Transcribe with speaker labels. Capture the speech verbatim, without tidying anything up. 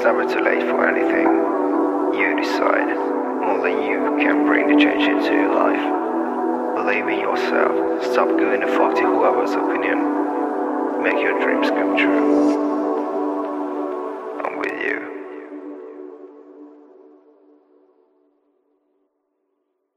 Speaker 1: It's never too late for anything. You decide. Only you can bring the change into your life. Believe in yourself. Stop giving a fuck to whoever's opinion. Make your dreams come true.